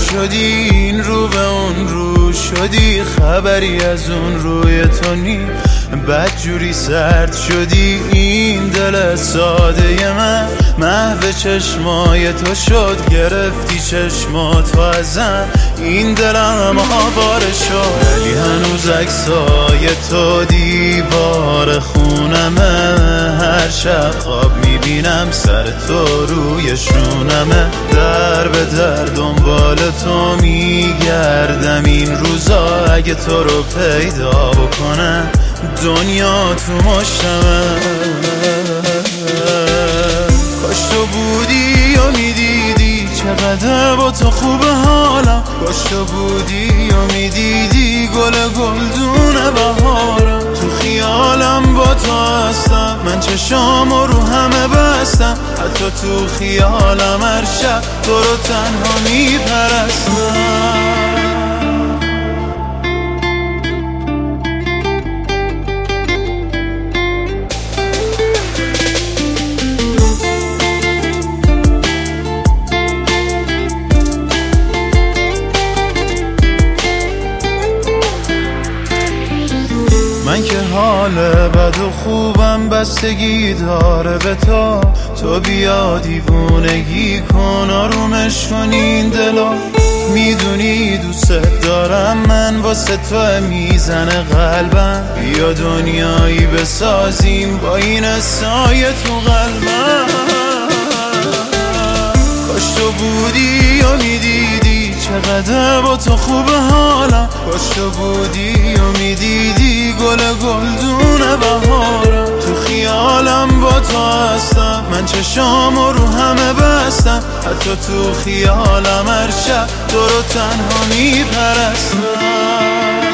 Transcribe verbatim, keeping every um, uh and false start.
شدی این رو به اون رو شدی، خبری از اون روی تو نی، بدجوری سرد شدی این دل ساده من، محو چشمای تو شد گرفتی چشماتو ازم، این دلم آواره شد. ولی هنوز عکسای تو دیوار خونمه، هر شب خواب میبینم سر تو روی شونمه، در به در دنبال تو میگردم این روزا، اگه تو رو پیدا بکنم دنیا تو مشتمه. کاش تو بودی و میدیدی چقدر با تو خوب حالم، کاش تو بودی و میدیدی گل گلدون بهارم، تو خیالم با تو هستم من، چشامو رو همه بستم، حتی تو خیالم هر شب تو رو تنها میپرستم. من که حال بد و خوبم بستگی داره به تو، تو بیا دیوونگی کن آرومش کن این دلو، میدونی دوست دارم من واسه تو میزنه قلبم، بیا دنیایی بسازیم با این سایه تو قلبم. کاش تو بودی و میدیدی چقدر با تو خوب حالم، کاش تو بودی و میدیدی گل گلدون بهارم، تو خیالم با تو هستم من، چشامو رو همه بستم، حتی تو خیالم هر شب تو رو تنها میپرستم.